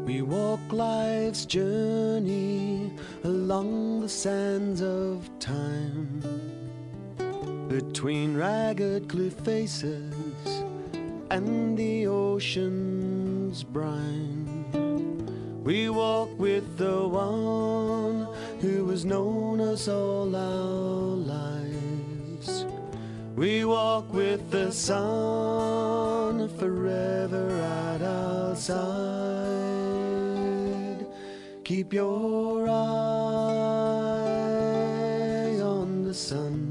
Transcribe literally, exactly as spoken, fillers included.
We walk life's journey along the sands of time, between ragged cliff faces and the ocean's brine. We walk with the one who has known us all our lives. We walk with the sun forever at our side. Keep your eye on the sun.